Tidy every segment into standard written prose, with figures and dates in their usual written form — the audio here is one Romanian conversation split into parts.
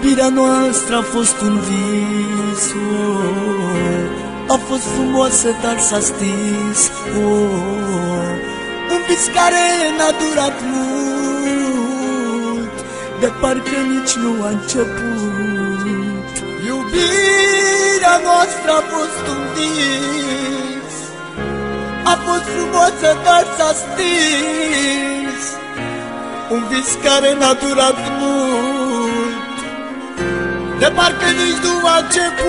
Iubirea noastră a fost un vis, a fost frumoasă, dar s-a stins, un vis care n-a durat mult, de parcă nici nu a început. Iubirea noastră a fost un vis, a fost frumoasă, dar s-a stins, un vis care n-a durat mult, de parcă nici nu a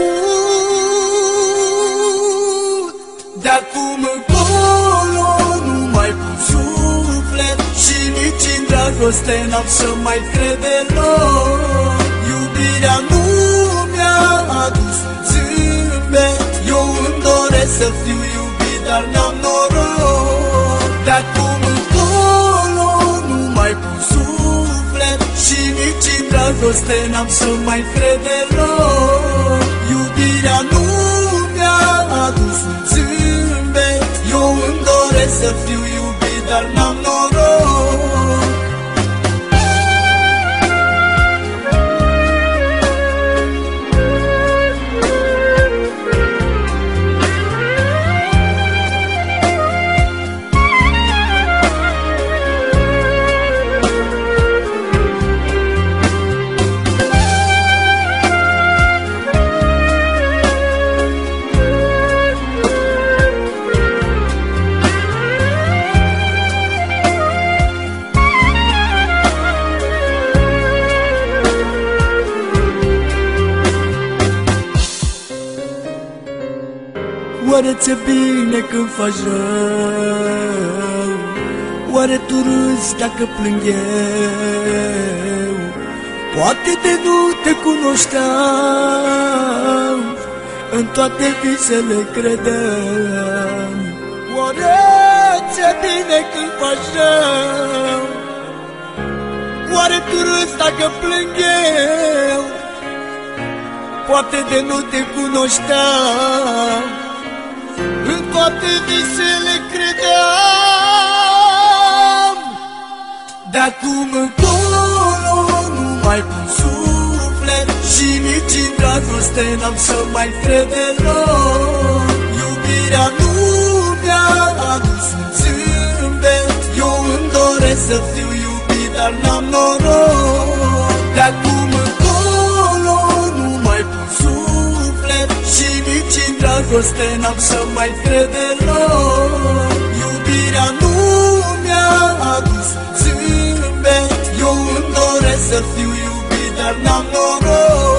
început. De acum încolo nu mai pun suflet și nici în dragoste n-am să mai cred deloc. Iubirea nu mi-a adus un zâmbet, eu îmi doresc să fiu iubit, dar n-am noroc. De acum încolo nu mai pun suflet și nici în dragoste n-am să mai cred deloc. Iubirea nu mi-a adus un zâmbet, eu îmi doresc să fiu iubit, dar n-am noroc. Oare ți-e bine când faci rău? Oare tu râzi dacă plâng eu? Poate de nu te cunoșteam, în toate visele credeam. Oare ți-e bine când faci rău? Oare tu râzi dacă plâng eu? Poate de nu te cunoșteam, în toate visele credeam. De acum încolo nu mai pun suflet și nici în dragoste n-am să mai cred deloc. Iubirea nu mi-a adus un zâmbet, eu îmi doresc să fiu iubit, dar n-am noroc. De acum încolo nu mai pun suflet și nici în dragoste n-am să mai cred deloc. Iubirea nu mi-a adus un zâmbet, eu îmi doresc să fiu iubit, dar n-am noroc.